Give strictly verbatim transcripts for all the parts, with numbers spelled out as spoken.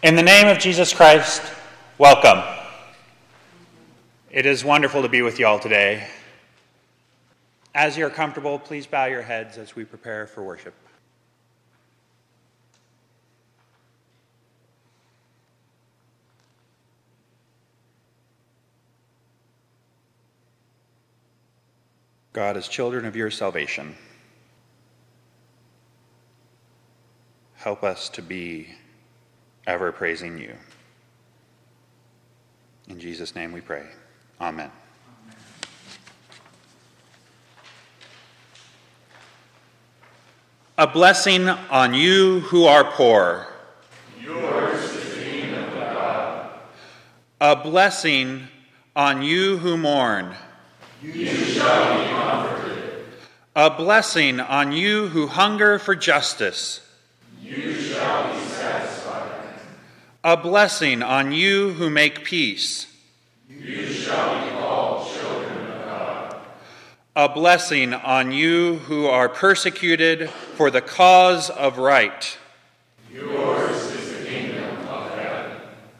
In the name of Jesus Christ, welcome. It is wonderful to be with you all today. As you're comfortable, please bow your heads as we prepare for worship. God, as children of your salvation, help us to be ever praising you. In Jesus' name we pray. Amen. Amen. A blessing on you who are poor. Yours is the kingdom of God. A blessing on you who mourn. You shall be comforted. A blessing on you who hunger for justice. You shall be satisfied. A blessing on you who make peace. You shall be called children of God. A blessing on you who are persecuted for the cause of right. Yours is the kingdom of heaven.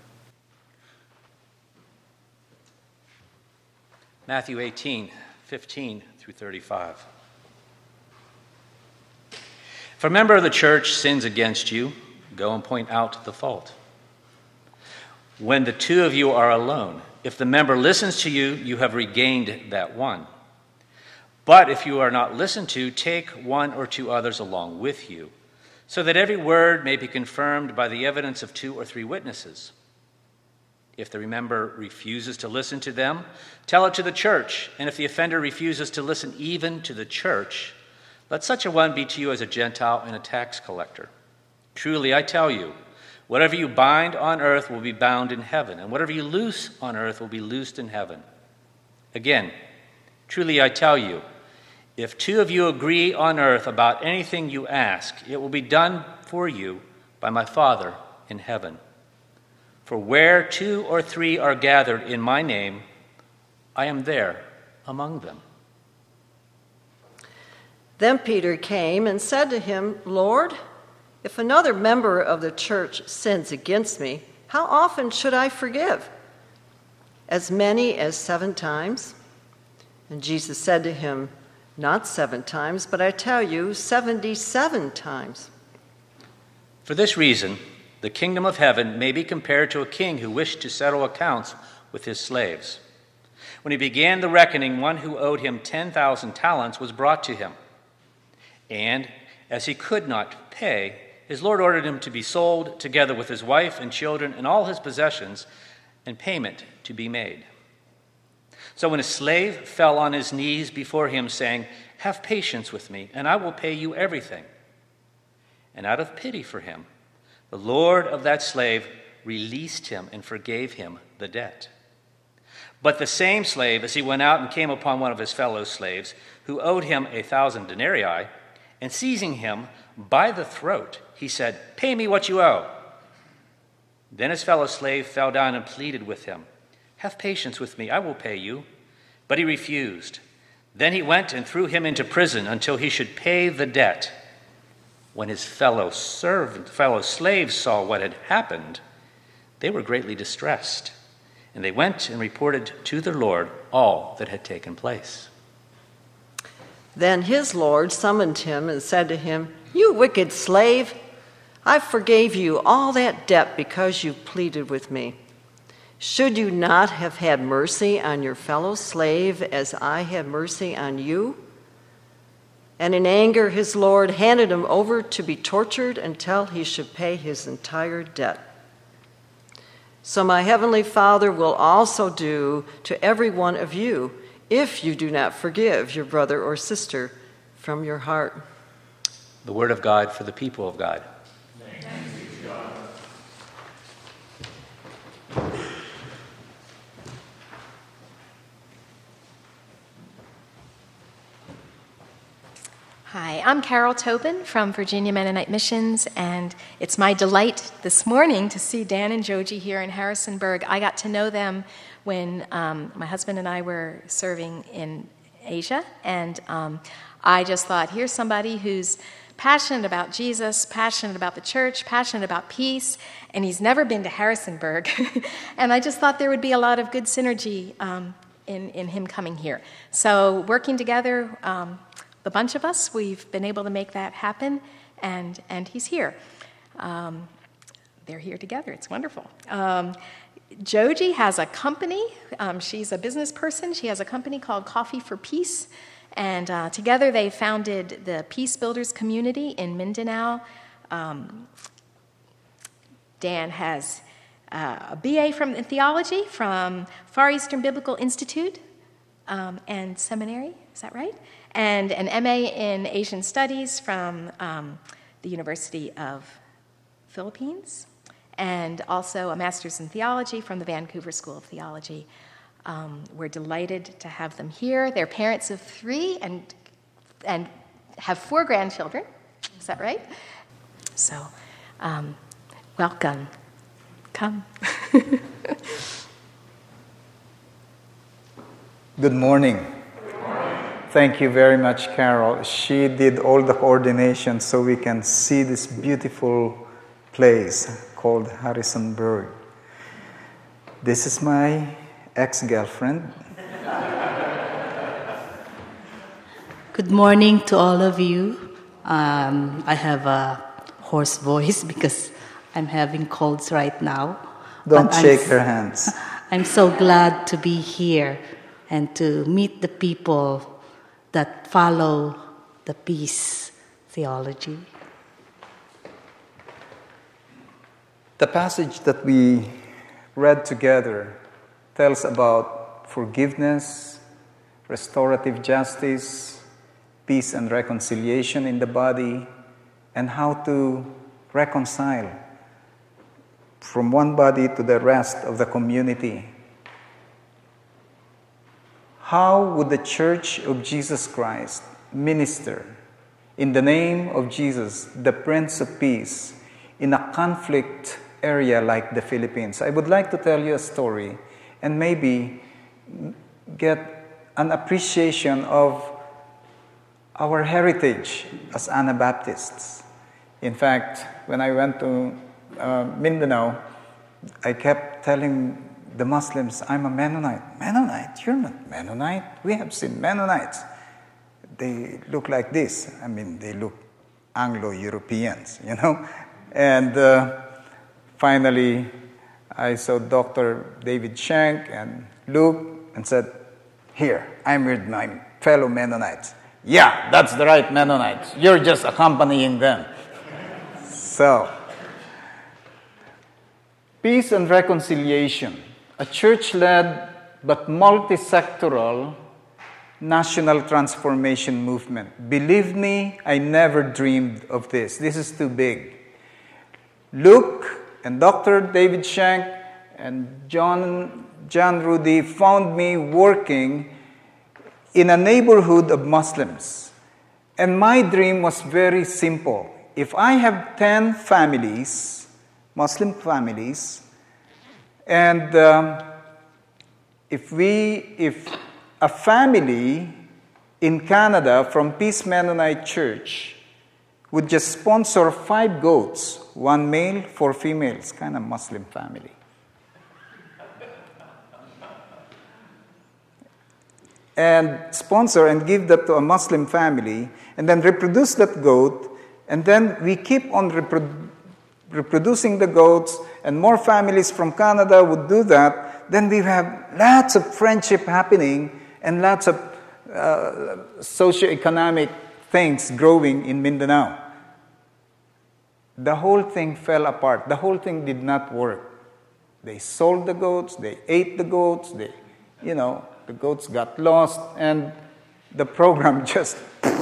Matthew eighteen, fifteen through thirty-five. If a member of the church sins against you, go and point out the fault. When the two of you are alone, if the member listens to you, you have regained that one. But if you are not listened to, take one or two others along with you, so that every word may be confirmed by the evidence of two or three witnesses. If the member refuses to listen to them, tell it to the church. And if the offender refuses to listen even to the church, let such a one be to you as a Gentile and a tax collector. Truly, I tell you, whatever you bind on earth will be bound in heaven, and whatever you loose on earth will be loosed in heaven. Again, truly I tell you, if two of you agree on earth about anything you ask, it will be done for you by my Father in heaven. For where two or three are gathered in my name, I am there among them. Then Peter came and said to him, Lord, if another member of the church sins against me, how often should I forgive? As many as seven times? And Jesus said to him, Not seven times, but I tell you, seventy-seven times. For this reason, the kingdom of heaven may be compared to a king who wished to settle accounts with his slaves. When he began the reckoning, one who owed him ten thousand talents was brought to him. And as he could not pay, his Lord ordered him to be sold, together with his wife and children and all his possessions, and payment to be made. So when his slave fell on his knees before him, saying, Have patience with me, and I will pay you everything. And out of pity for him, the Lord of that slave released him and forgave him the debt. But the same slave, as he went out and came upon one of his fellow slaves, who owed him a thousand denarii, and seizing him by the throat, he said, Pay me what you owe. Then his fellow slave fell down and pleaded with him, Have patience with me, I will pay you. But he refused. Then he went and threw him into prison until he should pay the debt. When his fellow servant, fellow slaves saw what had happened, they were greatly distressed, and they went and reported to their Lord all that had taken place. Then his Lord summoned him and said to him, You wicked slave, I forgave you all that debt because you pleaded with me. Should you not have had mercy on your fellow slave as I had mercy on you? And in anger his Lord handed him over to be tortured until he should pay his entire debt. So my heavenly Father will also do to every one of you if you do not forgive your brother or sister from your heart. The word of God for the people of God. Thanks be to God. Hi, I'm Carol Tobin from Virginia Mennonite Missions, and it's my delight this morning to see Dan and Joji here in Harrisonburg. I got to know them when um, my husband and I were serving in Asia, and um, I just thought, here's somebody who's passionate about Jesus, passionate about the church, passionate about peace, and he's never been to Harrisonburg. And I just thought there would be a lot of good synergy um, in, in him coming here. So working together, um, the bunch of us, we've been able to make that happen, and, and he's here. Um, they're here together. It's wonderful. Um, Joji has a company. Um, she's a business person. She has a company called Coffee for Peace. And uh, together they founded the Peace Builders community in Mindanao. Um, Dan has uh, a B A from in theology from Far Eastern Biblical Institute um, and Seminary. Is that right? And an M A in Asian Studies from um, the University of Philippines. And also a master's in theology from the Vancouver School of Theology. Um, we're delighted to have them here. They're parents of three and and have four grandchildren. Is that right? So, um, welcome. Come. Good morning. Good morning. Thank you very much, Carol. She did all the coordination so we can see this beautiful place called Harrisonburg. This is my ex-girlfriend. Good morning to all of you. Um, I have a hoarse voice because I'm having colds right now. Don't But shake I'm, her hands. I'm so glad to be here and to meet the people that follow the peace theology. The passage that we read together tells about forgiveness, restorative justice, peace and reconciliation in the body, and how to reconcile from one body to the rest of the community. How would the Church of Jesus Christ minister in the name of Jesus, the Prince of Peace, in a conflict area like the Philippines? I would like to tell you a story and maybe get an appreciation of our heritage as Anabaptists. In fact, when I went to uh, Mindanao, I kept telling the Muslims, I'm a Mennonite. Mennonite? You're not Mennonite. We have seen Mennonites. They look like this. I mean, they look Anglo-Europeans, you know? And uh, finally, I saw Doctor David Shank and Luke and said, here, I'm with my fellow Mennonites. Yeah, that's the right Mennonites. You're just accompanying them. So, peace and reconciliation, a church-led but multi-sectoral national transformation movement. Believe me, I never dreamed of this. This is too big. Luke and Doctor David Shank and John, John Rudy found me working in a neighborhood of Muslims. And my dream was very simple. If I have ten families, Muslim families, and um, if we, if a family in Canada from Peace Mennonite Church would just sponsor five goats, one male, four females, kind of Muslim family. And sponsor and give that to a Muslim family, and then reproduce that goat, and then we keep on reprodu- reproducing the goats, and more families from Canada would do that, then we have lots of friendship happening and lots of uh, socioeconomic things growing in Mindanao. The whole thing fell apart. The whole thing did not work. They sold the goats, they ate the goats, they, you know, the goats got lost, and the program just...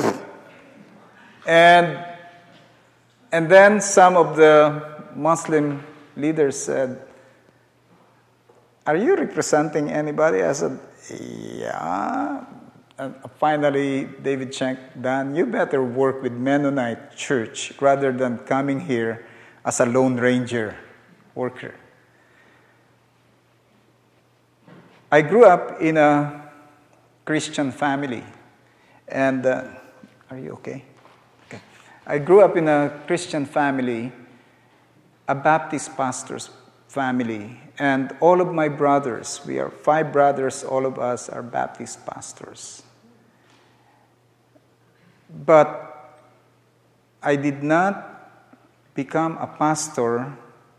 and, and then some of the Muslim leaders said, are you representing anybody? I said, yeah. And finally, David Shank, Dan, you better work with Mennonite Church rather than coming here as a Lone Ranger worker. I grew up in a Christian family. And, uh, are you okay? Okay. I grew up in a Christian family, a Baptist pastor's family, and all of my brothers, we are five brothers, all of us are Baptist pastors. But I did not become a pastor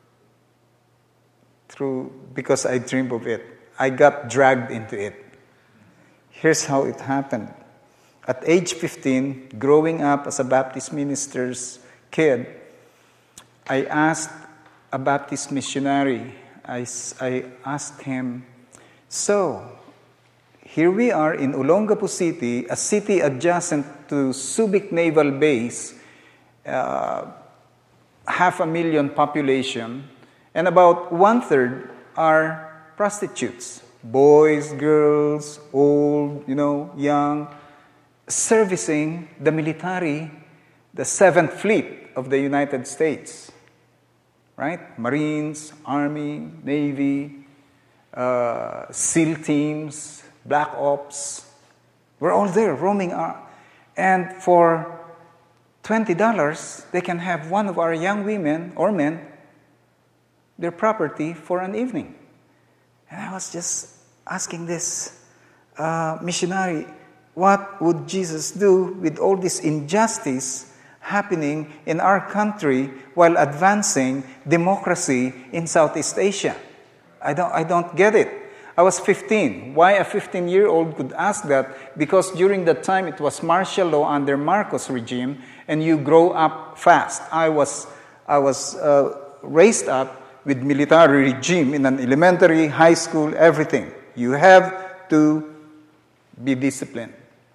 through because I dreamed of it. I got dragged into it. Here's how it happened. At age fifteen, growing up as a Baptist minister's kid, I asked a Baptist missionary, I, I asked him, so, here we are in Olongapo City, a city adjacent to Subic Naval Base, uh, half a million population, and about one-third are prostitutes, boys, girls, old, you know, young, servicing the military, the Seventh Fleet of the United States, right? Marines, Army, Navy, uh, SEAL teams, Black Ops. We're all there roaming. Our, and for twenty dollars, they can have one of our young women or men, their property for an evening. And I was just asking this uh, missionary, what would Jesus do with all this injustice happening in our country while advancing democracy in Southeast Asia? I don't, I don't get it. I was fifteen. Why a fifteen-year-old could ask that? Because during that time it was martial law under Marcos regime, and you grow up fast. I was, I was uh, raised up with military regime in an elementary, high school, everything. You have to be disciplined.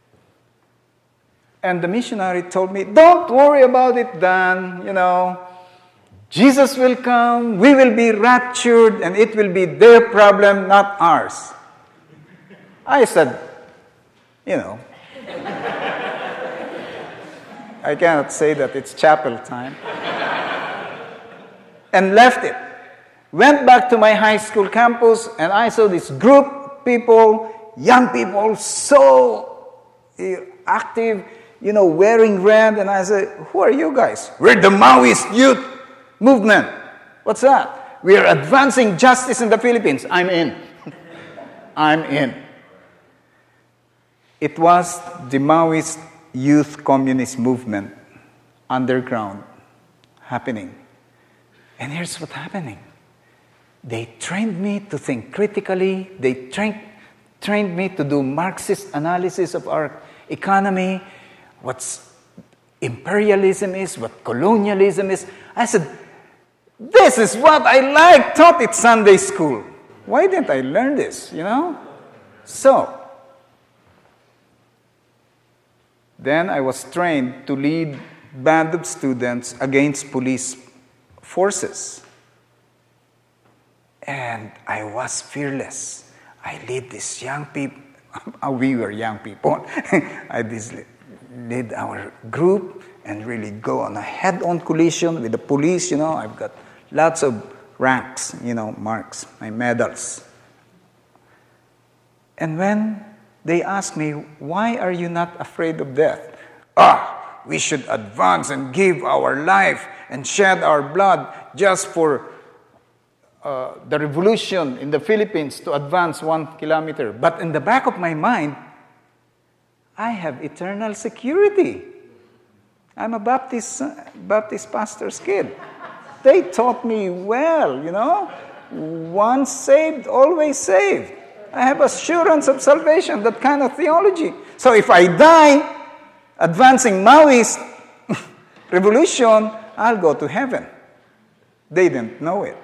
And the missionary told me, don't worry about it, Dan. You know, Jesus will come, we will be raptured, and it will be their problem, not ours. I said, you know, I cannot say that it's chapel time. And left it. Went back to my high school campus, and I saw this group of people, young people, so active, you know, wearing red, and I said, who are you guys? We're the Maoist youth movement. What's that? We are advancing justice in the Philippines. I'm in. I'm in. It was the Maoist youth communist movement, underground, happening. And here's what's happening. They trained me to think critically. They trained, trained me to do Marxist analysis of our economy, what imperialism is, what colonialism is. I said, this is what I like, taught at Sunday school. Why didn't I learn this, you know? So, then I was trained to lead band of students against police forces. And I was fearless. I lead these young people. We were young people. I led our group and really go on a head-on collision with the police. You know, I've got lots of ranks, you know, marks, my medals. And when they asked me, why are you not afraid of death? Ah, we should advance and give our life and shed our blood just for uh, the revolution in the Philippines to advance one kilometer. But in the back of my mind, I have eternal security. I'm a Baptist, Baptist pastor's kid. They taught me well, you know. Once saved, always saved. I have assurance of salvation, that kind of theology. So if I die advancing Maoist revolution, I'll go to heaven. They didn't know it.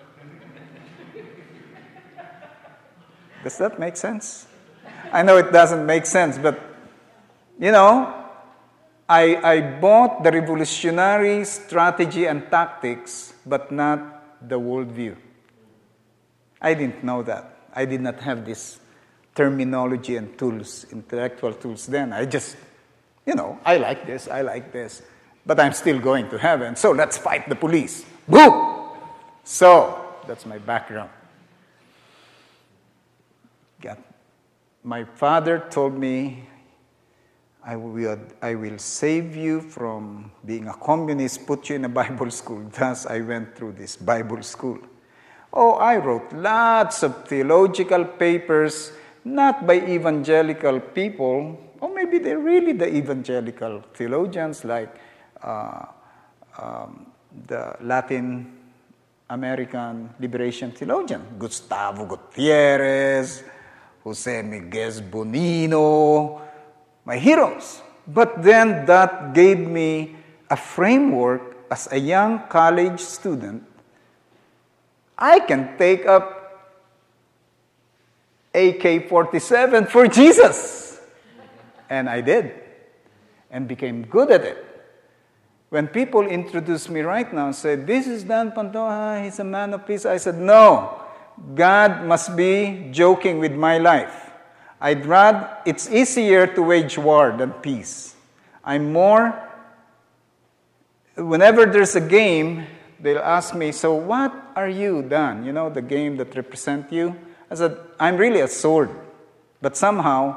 Does that make sense? I know it doesn't make sense, but, you know, I, I bought the revolutionary strategy and tactics, but not the worldview. I didn't know that. I did not have this terminology and tools, intellectual tools then. I just, you know, I like this, I like this, but I'm still going to heaven, so let's fight the police. Boom! So, that's my background. Got, my father told me, I will, I will save you from being a communist, put you in a Bible school. Thus, I went through this Bible school. Oh, I wrote lots of theological papers, not by evangelical people, or maybe they're really the evangelical theologians like uh, um, the Latin American liberation theologian, Gustavo Gutierrez, Jose Miguel Bonino, my heroes. But then that gave me a framework as a young college student. I can take up A K forty-seven for Jesus. And I did, and became good at it. When people introduce me right now and say, this is Dan Pantoja, he's a man of peace, I said, no, God must be joking with my life. I'd rather, it's easier to wage war than peace. I'm more, whenever there's a game, they'll ask me, so what are you, Dan? You know, the game that represents you? I said, I'm really a sword. But somehow,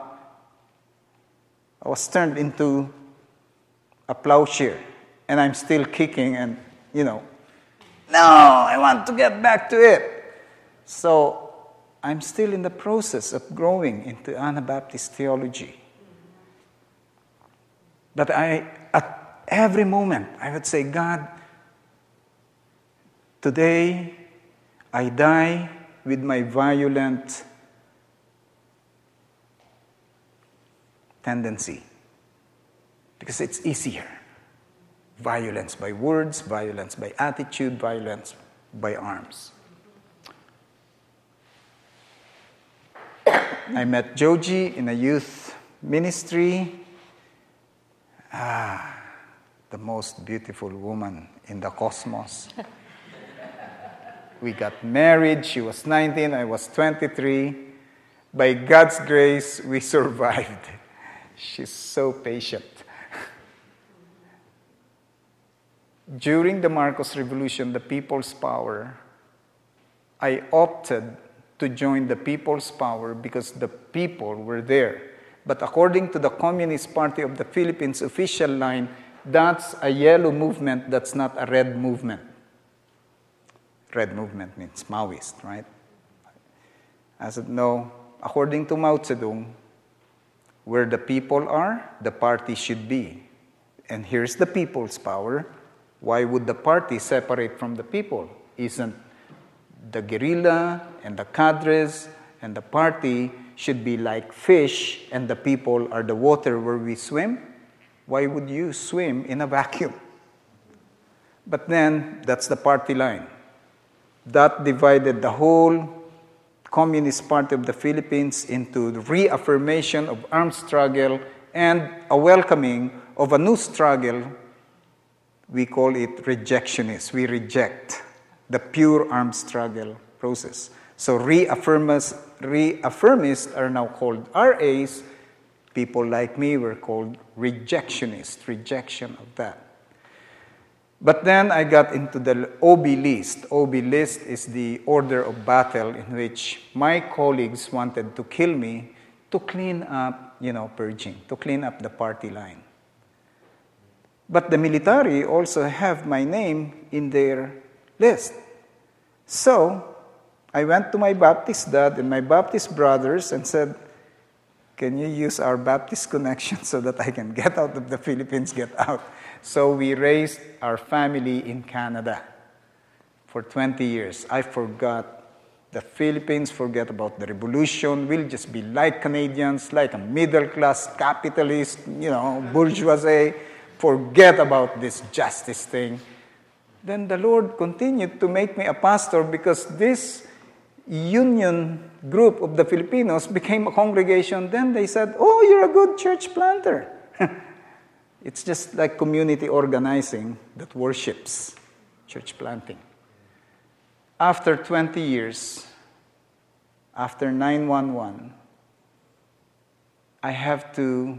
I was turned into a plowshare. And I'm still kicking and, you know, no, I want to get back to it. So, I'm still in the process of growing into Anabaptist theology. But I, at every moment, I would say, God, today I die with my violent tendency. Because it's easier. Violence by words, violence by attitude, violence by arms. I met Joji in a youth ministry. Ah, the most beautiful woman in the cosmos. We got married. She was nineteen, I was twenty-three. By God's grace, we survived. She's so patient. During the Marcos Revolution, the People's Power, I opted to join the People's Power because the people were there. But according to the Communist Party of the Philippines official line, that's a yellow movement, that's not a red movement. Red movement means Maoist, right? I said, no, according to Mao Zedong, where the people are, the party should be. And here's the People's Power. Why would the party separate from the people? Isn't the guerrilla and the cadres and the party should be like fish and the people are the water where we swim? Why would you swim in a vacuum? But then, that's the party line. That divided the whole Communist Party of the Philippines into the reaffirmation of armed struggle and a welcoming of a new struggle. We call it rejectionist. We reject the pure armed struggle process. So reaffirmists, reaffirmists are now called R As. People like me were called rejectionists, rejection of that. But then I got into the O B list. O B list is the order of battle in which my colleagues wanted to kill me to clean up, you know, purging, to clean up the party line. But the military also have my name in their list. So I went to my Baptist dad and my Baptist brothers and said, can you use our Baptist connection so that I can get out of the Philippines, get out? So we raised our family in Canada for twenty years. I forgot the Philippines, forget about the revolution. We'll just be like Canadians, like a middle-class capitalist, you know, bourgeoisie. Forget about this justice thing. Then the Lord continued to make me a pastor because this union group of the Filipinos became a congregation. Then they said, oh, you're a good church planter. It's just like community organizing that worships church planting. After twenty years, after nine one one, I have to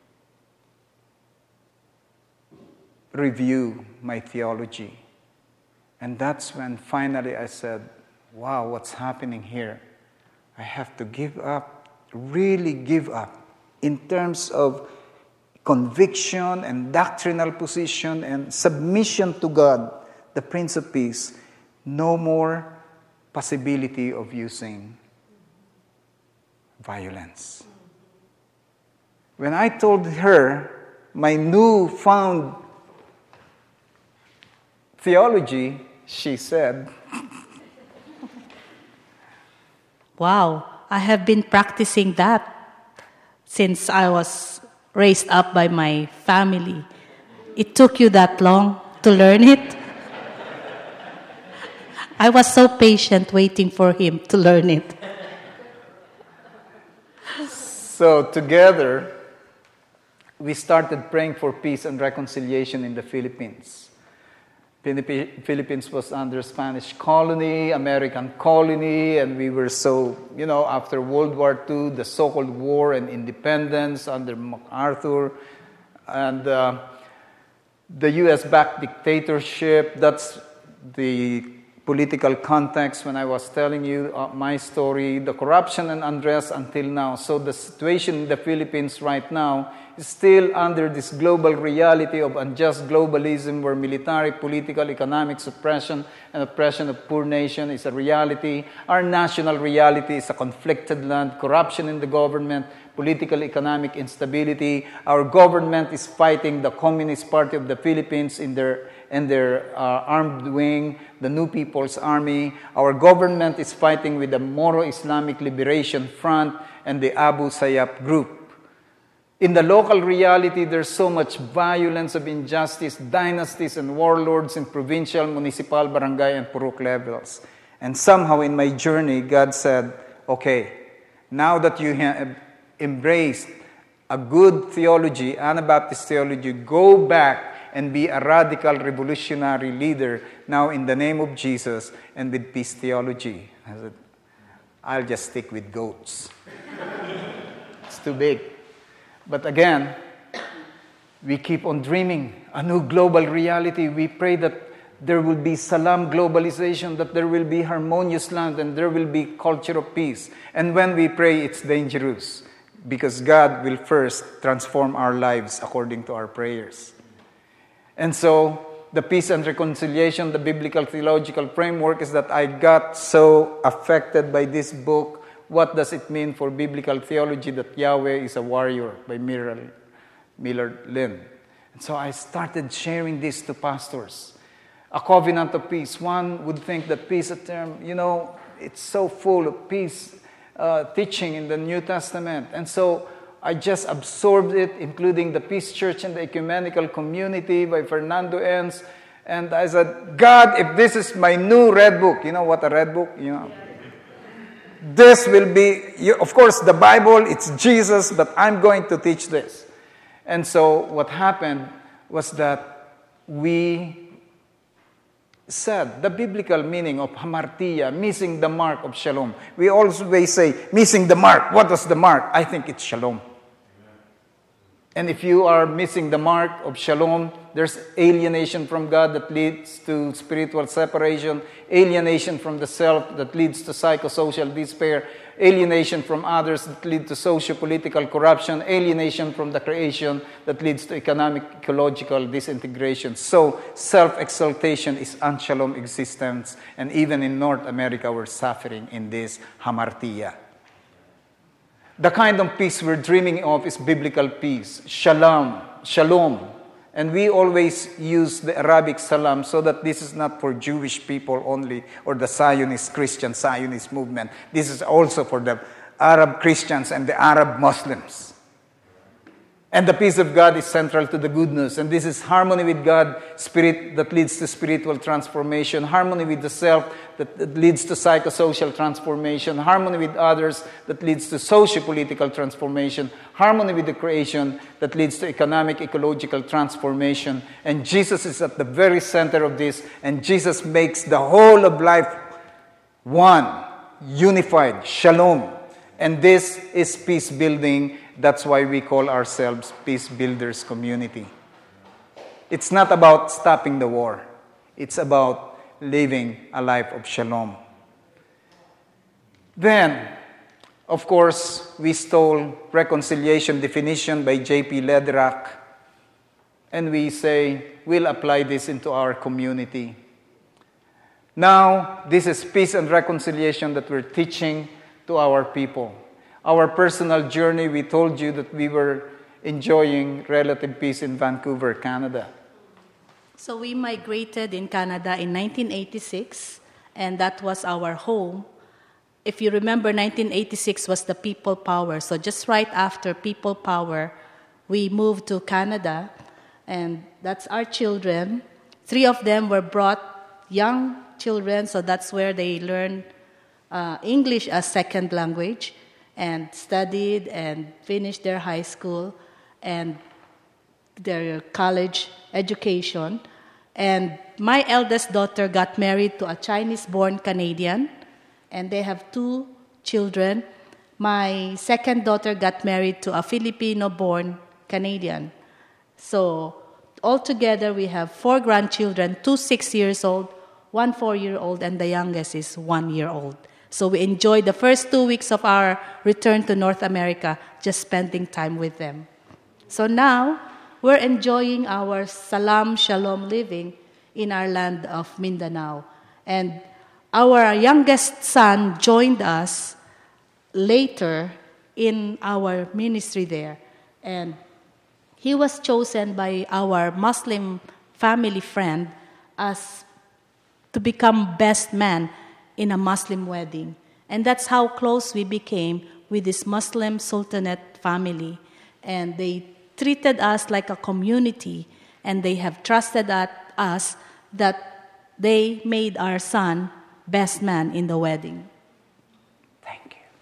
review my theology. And that's when finally I said, wow, what's happening here? I have to give up, really give up, in terms of conviction and doctrinal position and submission to God, the Prince of Peace, no more possibility of using violence. When I told her my newfound theology, she said, Wow, I have been practicing that since I was raised up by my family. It took you that long to learn it? I was so patient waiting for him to learn it. So together, we started praying for peace and reconciliation in the Philippines. Philippi- Philippines was under Spanish colony, American colony, and we were so, you know, after World War Two, the so-called war and independence under MacArthur, and uh, the U S-backed dictatorship. That's the political context when I was telling you uh, my story, the corruption and unrest until now. So the situation in the Philippines right now is still under this global reality of unjust globalism where military, political, economic suppression and oppression of poor nation is a reality. Our national reality is a conflicted land, corruption in the government, political, economic instability. Our government is fighting the Communist Party of the Philippines in their and their uh, armed wing, the New People's Army. Our government is fighting with the Moro Islamic Liberation Front and the Abu Sayyaf group. In the local reality, there's so much violence of injustice, dynasties and warlords in provincial, municipal, barangay, and purok levels. And somehow in my journey, God said, okay, now that you have embraced a good theology, Anabaptist theology, go back and be a radical revolutionary leader now in the name of Jesus and with peace theology. I said, I'll just stick with goats. It's too big. But again, we keep on dreaming a new global reality. We pray that there will be salam globalization, that there will be harmonious land, and there will be culture of peace. And when we pray, it's dangerous because God will first transform our lives according to our prayers. And so, the peace and reconciliation, the biblical theological framework is that I got so affected by this book. What does it mean for biblical theology that Yahweh is a warrior by Miller, Miller Lynn? And so I started sharing this to pastors. A covenant of peace. One would think that peace is a term, you know, it's so full of peace uh, teaching in the New Testament. And so I just absorbed it, including the Peace Church and the Ecumenical Community by Fernando Enns. And I said, God, if this is my new red book, you know what a red book? You know, this will be, you, of course, the Bible, it's Jesus, but I'm going to teach this. And so what happened was that we said the biblical meaning of hamartia, missing the mark of shalom. We always say, missing the mark. What was the mark? I think it's shalom. And if you are missing the mark of shalom, there's alienation from God that leads to spiritual separation, alienation from the self that leads to psychosocial despair, alienation from others that lead to socio-political corruption, alienation from the creation that leads to economic, ecological disintegration. So self-exaltation is unshalom existence, and even in North America, we're suffering in this hamartia. The kind of peace we're dreaming of is biblical peace, shalom, shalom. And we always use the Arabic salam so that this is not for Jewish people only or the Zionist Christian Zionist movement. This is also for the Arab Christians and the Arab Muslims. And the peace of God is central to the good news. And this is harmony with God, spirit that leads to spiritual transformation, harmony with the self that, that leads to psychosocial transformation, harmony with others that leads to socio-political transformation, harmony with the creation that leads to economic, ecological transformation. And Jesus is at the very center of this, and Jesus makes the whole of life one, unified, shalom. And this is peace building. That's why we call ourselves Peace Builders Community. It's not about stopping the war. It's about living a life of shalom. Then, Of course, we stole reconciliation definition by J P Lederack, and we say, we'll apply this into our community. Now, this is peace and reconciliation that we're teaching to our people. Our personal journey, we told you that we were enjoying relative peace in Vancouver, Canada. So we migrated in Canada in nineteen eighty-six, and that was our home. If you remember, nineteen eighty-six was the People Power. So just right after People Power, we moved to Canada, and that's our children. Three of them were brought young children, so that's where they learned uh, English as second language and studied and finished their high school and their college education. And my eldest daughter got married to a Chinese-born Canadian, and they have two children. My second daughter got married to a Filipino-born Canadian. So altogether, we have four grandchildren, two six years old, one four-year-old, and the youngest is one year old. So we enjoyed the first two weeks of our return to North America just spending time with them. So now, we're enjoying our Salam Shalom living in our land of Mindanao. And our youngest son joined us later in our ministry there. And he was chosen by our Muslim family friend as to become best man in a Muslim wedding. And that's how close we became with this Muslim Sultanate family. And they treated us like a community, and they have trusted at us that they made our son best man in the wedding. Thank you.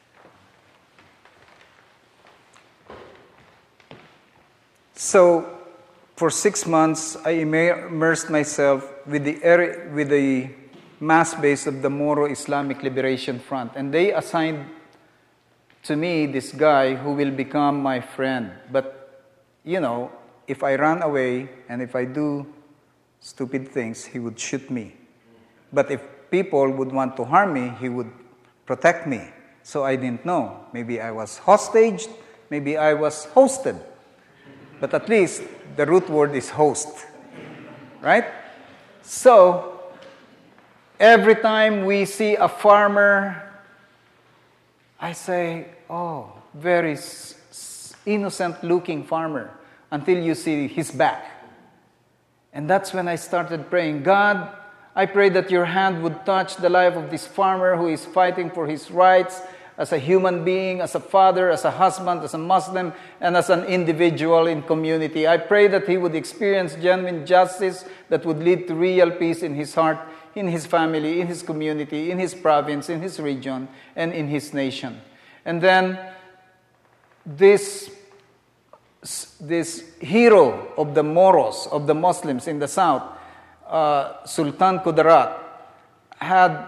So, for six months, I immersed myself with the area, with the mass base of the Moro Islamic Liberation Front, and they assigned to me this guy who will become my friend. But you know, if I run away and if I do stupid things, he would shoot me. But if people would want to harm me, he would protect me. So I didn't know. Maybe I was hostaged, maybe I was hosted. But at least the root word is host. Right? So, every time we see a farmer, I say, oh, very innocent-looking farmer, until you see his back. And that's when I started praying, God, I pray that your hand would touch the life of this farmer who is fighting for his rights as a human being, as a father, as a husband, as a Muslim, and as an individual in community. I pray that he would experience genuine justice that would lead to real peace in his heart, in his family, in his community, in his province, in his region, and in his nation. And then this this hero of the Moros, of the Muslims in the south, uh, Sultan Kudarat, had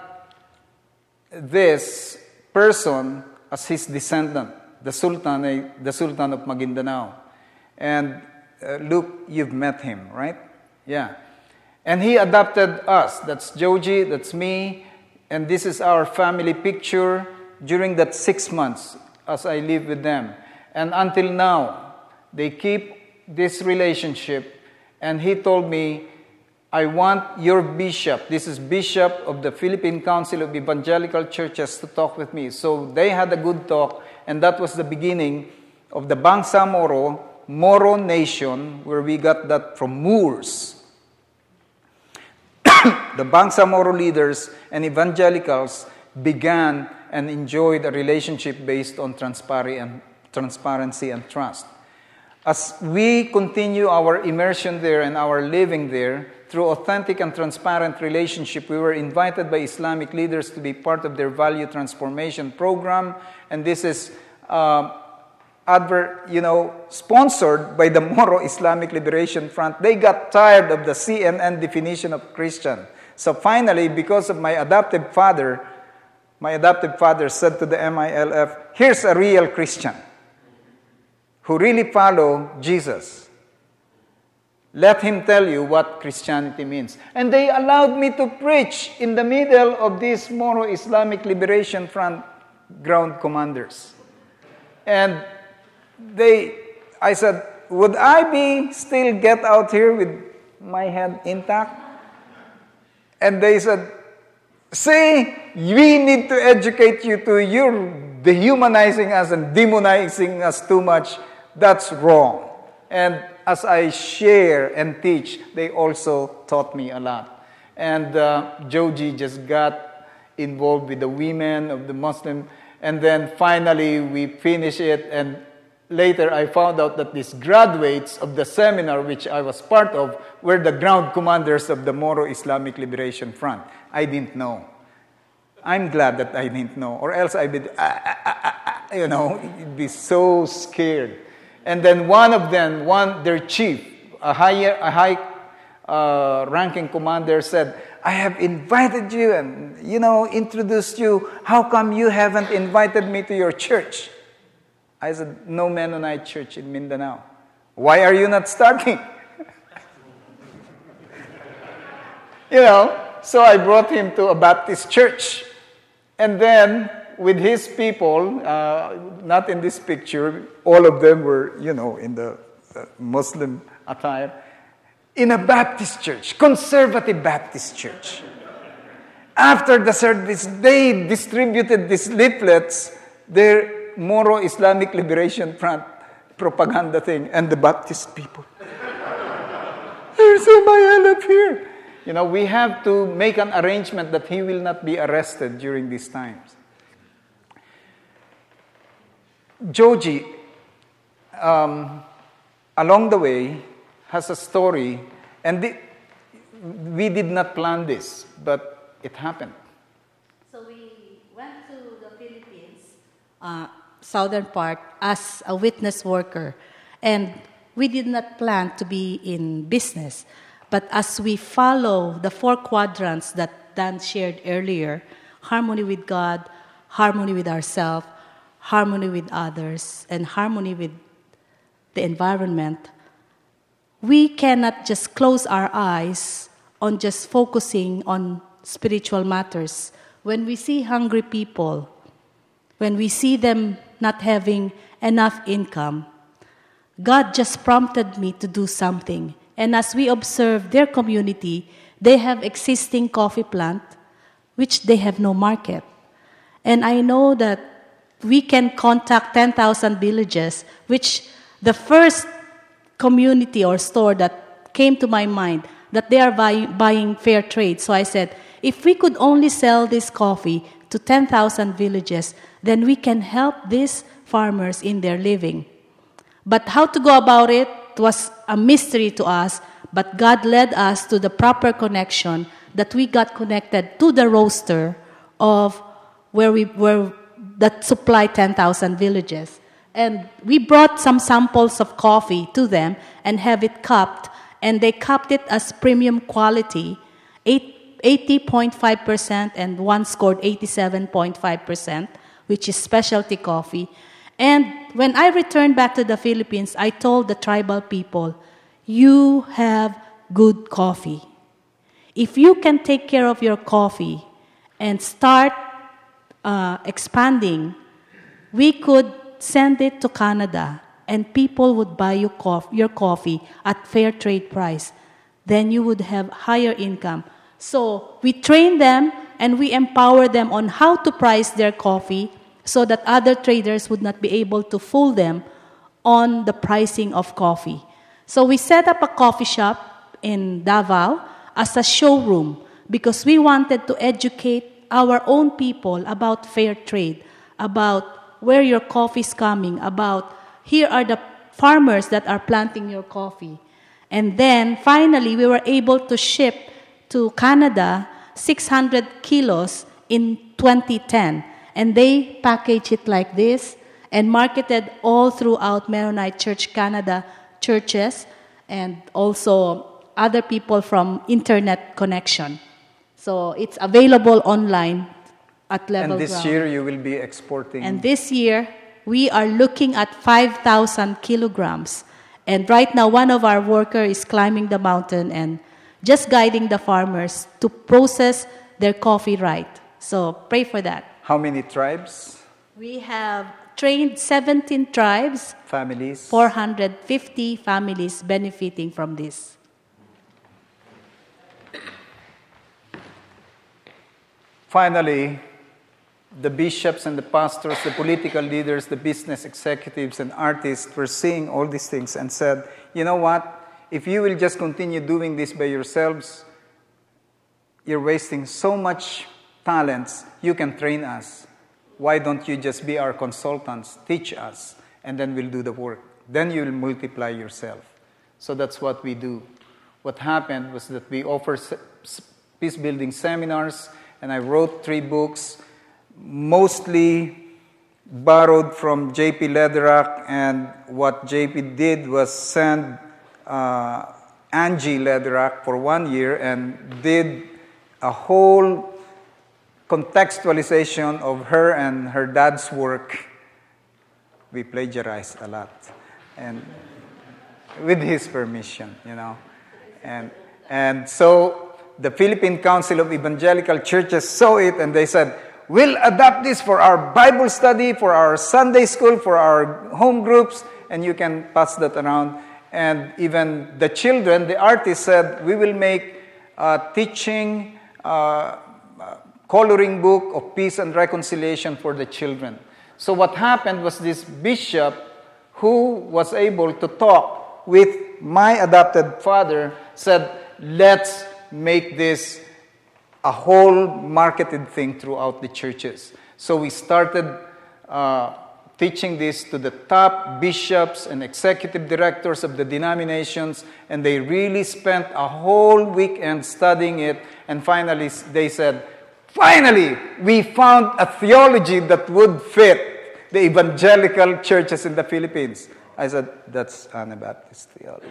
this person as his descendant, the Sultan, the Sultan of Maguindanao. And uh, Luke, you've met him, right? Yeah. And he adopted us. That's Joji, that's me, and this is our family picture during that six months as I live with them. And until now, they keep this relationship, and he told me, I want your bishop, this is bishop of the Philippine Council of Evangelical Churches, to talk with me. So they had a good talk, and that was the beginning of the Bangsamoro, Moro Nation, where we got that from Moors. The Bangsamoro leaders and evangelicals began and enjoyed a relationship based on transparency and trust. As we continue our immersion there and our living there, through authentic and transparent relationship, we were invited by Islamic leaders to be part of their value transformation program, and this is, uh, adver- you know, sponsored by the Moro Islamic Liberation Front. They got tired of the C N N definition of Christian. So finally, because of my adoptive father, my adoptive father said to the M I L F, here's a real Christian who really follow Jesus. Let him tell you what Christianity means. And they allowed me to preach in the middle of this Moro Islamic Liberation Front ground commanders. And they, I said, would I be still get out here with my head intact? And they said, see, we need to educate you too. You're dehumanizing us and demonizing us too much. That's wrong. And as I share and teach, they also taught me a lot. And uh, Joji just got involved with the women of the Muslim. And then finally we finished it. And later I found out that these graduates of the seminar, which I was part of, were the ground commanders of the Moro Islamic Liberation Front. I didn't know. I'm glad that I didn't know, or else I'd be, ah, ah, ah, ah, you know, I'd be so scared. And then one of them, one their chief, a higher, a high uh, ranking commander said, I have invited you and, you know, introduced you. How come you haven't invited me to your church? I said, no Mennonite church in Mindanao. Why are you not starting? You know, so I brought him to a Baptist church. And then, with his people, uh, not in this picture, all of them were, you know, in the uh, Muslim attire, in a Baptist church, conservative Baptist church. After the service, they distributed these leaflets, their Moro Islamic Liberation Front propaganda thing, and the Baptist people. There's Samael up here. You know, we have to make an arrangement that he will not be arrested during these times. Joji, um, along the way, has a story, and the, we did not plan this, but it happened. So we went to the Philippines, uh, southern part, as a witness worker, and we did not plan to be in business. But as we follow the four quadrants that Dan shared earlier, harmony with God, harmony with ourselves, harmony with others, and harmony with the environment, we cannot just close our eyes on just focusing on spiritual matters. When we see hungry people, when we see them not having enough income, God just prompted me to do something. And as we observe their community, they have existing coffee plant, which they have no market. And I know that we can contact ten thousand villages, which the first community or store that came to my mind, that they are buy, buying fair trade. So I said, if we could only sell this coffee to ten thousand villages, then we can help these farmers in their living. But how to go about it was a mystery to us, but God led us to the proper connection, that we got connected to the roaster of where we were that supply ten thousand villages. And we brought some samples of coffee to them and have it cupped, and they cupped it as premium quality, eighty point five percent, and one scored eighty-seven point five percent, which is specialty coffee. And when I returned back to the Philippines, I told the tribal people, you have good coffee. If you can take care of your coffee and start uh, expanding, we could send it to Canada and people would buy you cof- your coffee at fair trade price. Then you would have higher income. So we train them and we empower them on how to price their coffee, so that other traders would not be able to fool them on the pricing of coffee. So we set up a coffee shop in Davao as a showroom because we wanted to educate our own people about fair trade, about where your coffee is coming, about here are the farmers that are planting your coffee. And then finally we were able to ship to Canada six hundred kilos in twenty ten. And they package it like this and marketed all throughout Mennonite Church Canada churches and also other people from internet connection. So it's available online at Level And this Ground. year you will be exporting. And this year we are looking at five thousand kilograms. And right now one of our workers is climbing the mountain and just guiding the farmers to process their coffee right. So pray for that. How many tribes? We have trained seventeen tribes, families. four hundred fifty families benefiting from this. Finally, the bishops and the pastors, the political leaders, the business executives and artists were seeing all these things and said, you know what? If you will just continue doing this by yourselves, you're wasting so much talents. You can train us. Why don't you just be our consultants, teach us, and then we'll do the work. Then you'll multiply yourself. So that's what we do. What happened was that we offer peace-building seminars, and I wrote three books, mostly borrowed from J P Lederach, and what J P did was send uh, Angie Lederach for one year and did a whole contextualization of her and her dad's work. We plagiarized a lot, and with his permission, you know. And, and so the Philippine Council of Evangelical Churches saw it, and they said, we'll adopt this for our Bible study, for our Sunday school, for our home groups, and you can pass that around. And even the children, the artists said, we will make a teaching, uh, coloring book of peace and reconciliation for the children. So what happened was this bishop who was able to talk with my adopted father said, let's make this a whole marketed thing throughout the churches. So we started uh, teaching this to the top bishops and executive directors of the denominations, and they really spent a whole weekend studying it, and finally they said, finally, we found a theology that would fit the evangelical churches in the Philippines. I said, that's Anabaptist theology.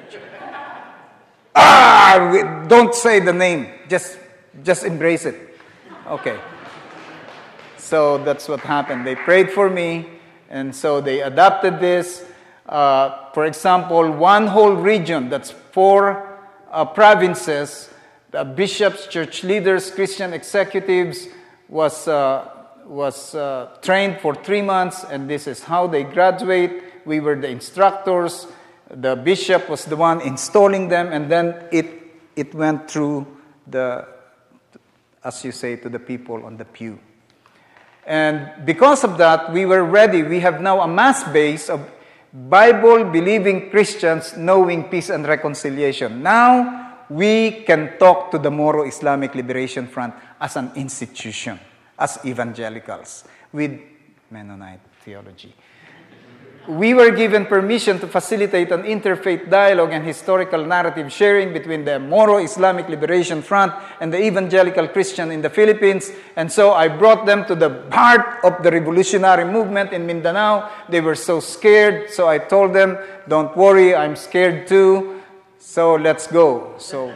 ah, we, don't say the name. Just, just embrace it. Okay. So that's what happened. They prayed for me, and so they adopted this. Uh, for example, one whole region, that's four uh, provinces, the bishops, church leaders, Christian executives was uh, was uh, trained for three months, and this is how they graduate. We were the instructors. The bishop was the one installing them, and then it it went through the, as you say, to the people on the pew. And because of that, we were ready. We have now a mass base of Bible-believing Christians knowing peace and reconciliation. Now, we can talk to the Moro Islamic Liberation Front as an institution, as evangelicals, with Mennonite theology. We were given permission to facilitate an interfaith dialogue and historical narrative sharing between the Moro Islamic Liberation Front and the evangelical Christian in the Philippines. And so I brought them to the heart of the revolutionary movement in Mindanao. They were so scared, so I told them, don't worry, I'm scared too. So let's go. So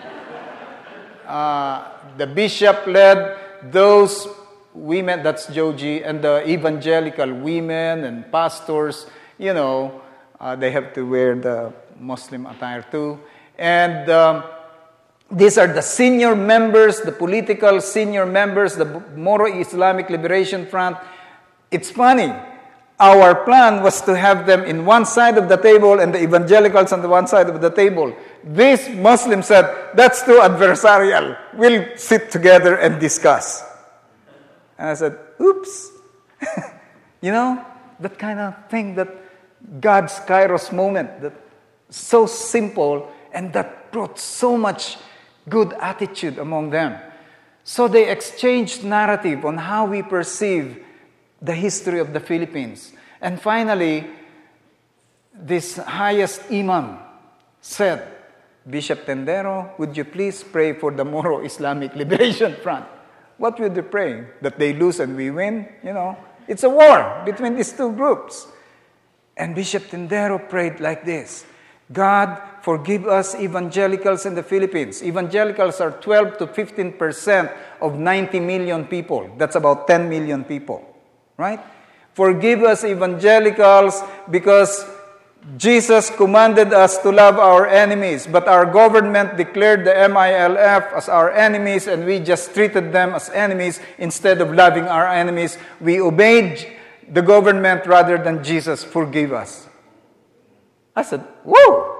uh, the bishop led those women, that's Joji, and the evangelical women and pastors, you know, uh, they have to wear the Muslim attire too. And um, these are the senior members, the political senior members, the Moro Islamic Liberation Front. It's funny. Our plan was to have them in one side of the table and the evangelicals on the one side of the table. These Muslims said, that's too adversarial. We'll sit together and discuss. And I said, oops. You know, that kind of thing, that God's Kairos moment, that so simple and that brought so much good attitude among them. So they exchanged narrative on how we perceive the history of the Philippines. And finally, this highest imam said, Bishop Tendero, would you please pray for the Moro Islamic Liberation Front? What would you pray? That they lose and we win? You know, it's a war between these two groups. And Bishop Tendero prayed like this: God, forgive us evangelicals in the Philippines. Evangelicals are twelve to fifteen percent of ninety million people. That's about ten million people, right? Forgive us evangelicals because Jesus commanded us to love our enemies, but our government declared the M I L F as our enemies, and we just treated them as enemies instead of loving our enemies. We obeyed the government rather than Jesus, forgive us. I said, whoa!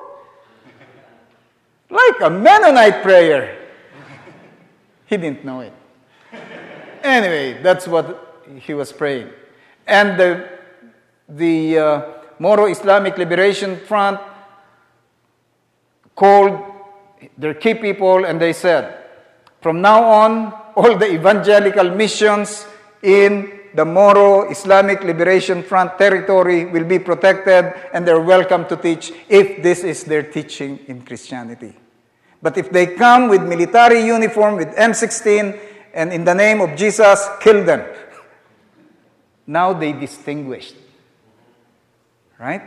Like a Mennonite prayer. He didn't know it. Anyway, that's what he was praying. And the, the uh, Moro Islamic Liberation Front called their key people and they said, from now on, all the evangelical missions in the Moro Islamic Liberation Front territory will be protected and they're welcome to teach if this is their teaching in Christianity. But if they come with military uniform, with M sixteen, and in the name of Jesus, kill them. Now they distinguished. Right?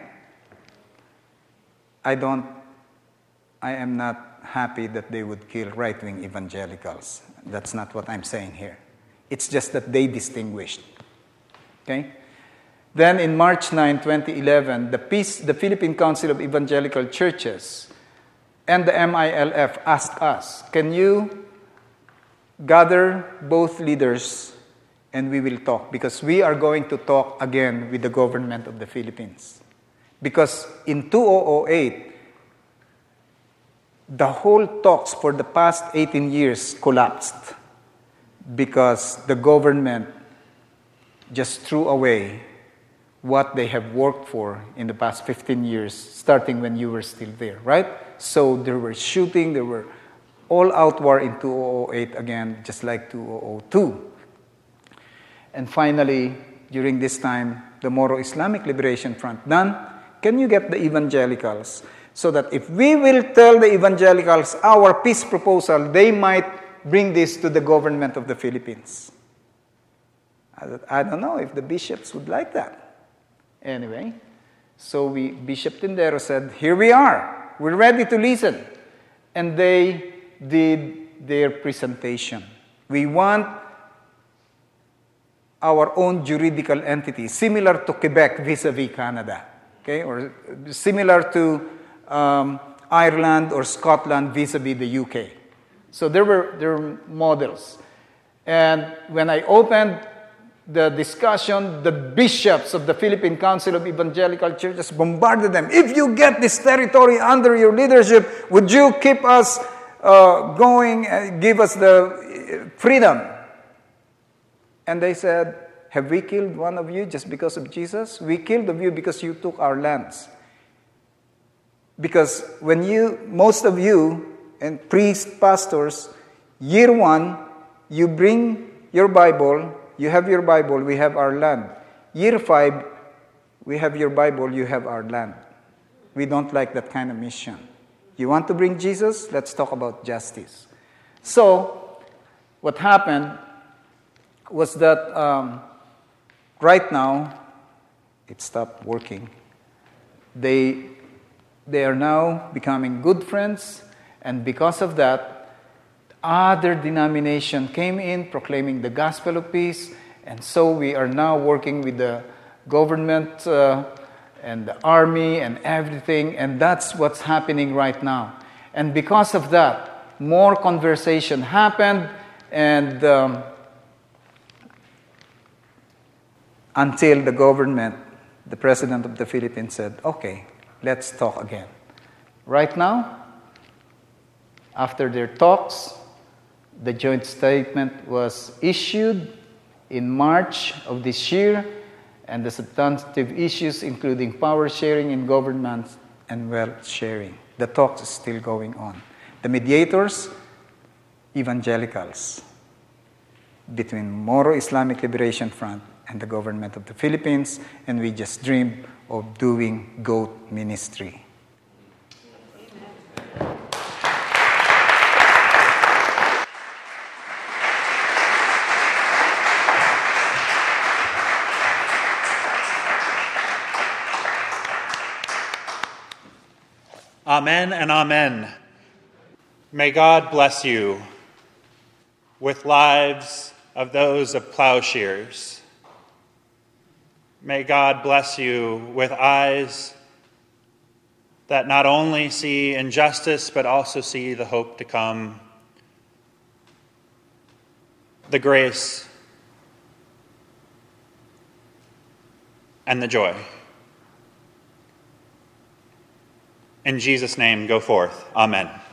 I don't, I am not happy that they would kill right-wing evangelicals. That's not what I'm saying here. It's just that they distinguished. Okay? Then in March ninth, twenty eleven, the, Peace, the Philippine Council of Evangelical Churches and the M I L F asked us, can you gather both leaders and we will talk? Because we are going to talk again with the government of the Philippines. Because in two thousand eight, the whole talks for the past eighteen years collapsed because the government just threw away what they have worked for in the past fifteen years, starting when you were still there, right? So there were shooting, there were all-out war in two thousand eight again, just like two thousand two. And finally, during this time, the Moro Islamic Liberation Front, done, can you get the evangelicals? So that if we will tell the evangelicals our peace proposal, they might bring this to the government of the Philippines. I don't know if the bishops would like that. Anyway, so we, Bishop Tindero said, here we are. We're ready to listen. And they did their presentation. We want our own juridical entity, similar to Quebec vis-a-vis Canada, okay, or similar to um, Ireland or Scotland vis-a-vis the U K. So there were, there were models. And when I opened the discussion, the bishops of the Philippine Council of Evangelical Churches bombarded them. If you get this territory under your leadership, would you keep us uh, going, uh, give us the freedom? And they said, have we killed one of you just because of Jesus? We killed of you because you took our lands. Because when you, most of you, and priests, pastors, year one, you bring your Bible, you have your Bible, we have our land. Year five, we have your Bible, you have our land. We don't like that kind of mission. You want to bring Jesus? Let's talk about justice. So, what happened was that um, right now, it stopped working. They, they are now becoming good friends, and because of that, other denomination came in proclaiming the gospel of peace, and so we are now working with the government uh, and the army and everything, and that's what's happening right now. And because of that, more conversation happened, and um, until the government, the president of the Philippines said, okay, let's talk again. Right now, after their talks, the joint statement was issued in March of this year, and the substantive issues including power sharing in government and wealth sharing. The talks is still going on. The mediators, evangelicals, between Moro Islamic Liberation Front and the government of the Philippines, and we just dream of doing goat ministry. Amen and amen. May God bless you with lives of those of plowshares. May God bless you with eyes that not only see injustice, but also see the hope to come, the grace and the joy. In Jesus' name, go forth. Amen.